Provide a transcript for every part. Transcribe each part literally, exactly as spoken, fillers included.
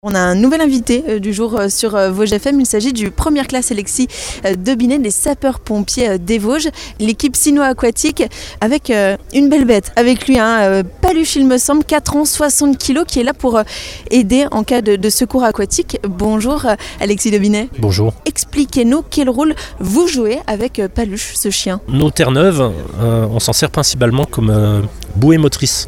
On a un nouvel invité euh, du jour euh, sur euh, Vosges F M. Il s'agit du première classe Alexis euh, Dobinet des sapeurs-pompiers euh, des Vosges, l'équipe sino-aquatique avec euh, une belle bête avec lui, hein, euh, Paluche il me semble, quatre ans, soixante kilos, qui est là pour euh, aider en cas de, de secours aquatique. Bonjour euh, Alexis Dobinet. Bonjour. Expliquez-nous quel rôle vous jouez avec euh, Paluche, ce chien. Nos Terre-Neuve, euh, on s'en sert principalement comme euh, bouée motrice.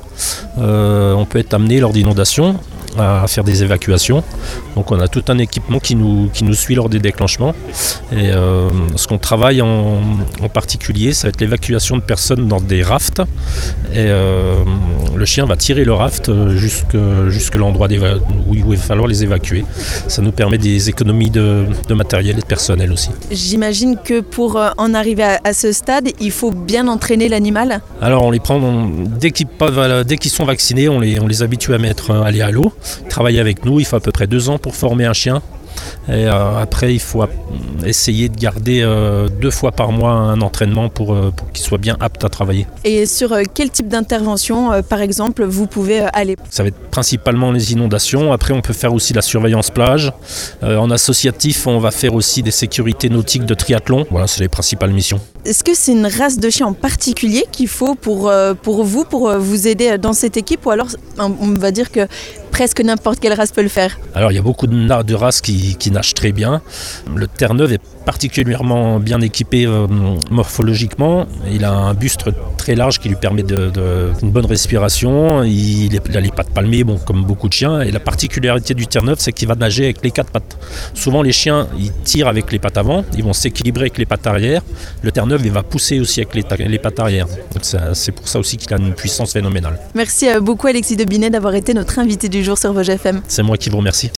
Euh, on peut être amené lors d'inondations à faire des évacuations. Donc on a tout un équipement qui nous, qui nous suit lors des déclenchements. Et euh, ce qu'on travaille en, en particulier, ça va être l'évacuation de personnes dans des rafts. Et euh, le chien va tirer le raft jusque, jusque l'endroit où il va falloir les évacuer. Ça nous permet des économies de, de matériel et de personnel aussi. J'imagine que pour en arriver à, à ce stade, il faut bien entraîner l'animal. Alors on les prend, on, dès, qu'ils, dès qu'ils sont vaccinés, on les, on les habitue à mettre aller à l'eau. Travailler avec nous, il faut à peu près deux ans pour former un chien. Et euh, après, il faut essayer de garder euh, deux fois par mois un entraînement pour, euh, pour qu'il soit bien apte à travailler. Et sur euh, quel type d'intervention, euh, par exemple, vous pouvez euh, aller ? Ça va être principalement les inondations. Après, on peut faire aussi la surveillance plage. Euh, en associatif, on va faire aussi des sécurités nautiques de triathlon. Voilà, c'est les principales missions. Est-ce que c'est une race de chien en particulier qu'il faut pour, euh, pour vous, pour euh, vous aider dans cette équipe, ou alors on va dire que presque n'importe quelle race peut le faire? Alors il y a beaucoup de, de races qui, qui nagent très bien. Le Terre-Neuve est particulièrement bien équipé euh, morphologiquement. Il a un buste très large qui lui permet de, de, une bonne respiration. Il, il a les pattes palmées, bon, comme beaucoup de chiens. Et la particularité du Terre-Neuve, c'est qu'il va nager avec les quatre pattes. Souvent les chiens, ils tirent avec les pattes avant, ils vont s'équilibrer avec les pattes arrière. Le Terre-Neuve, il va pousser aussi avec les, les pattes arrière. Donc c'est, c'est pour ça aussi qu'il a une puissance phénoménale. Merci beaucoup Alexis Dobinet d'avoir été notre invité du jour sur Vosges F M. C'est moi qui vous remercie.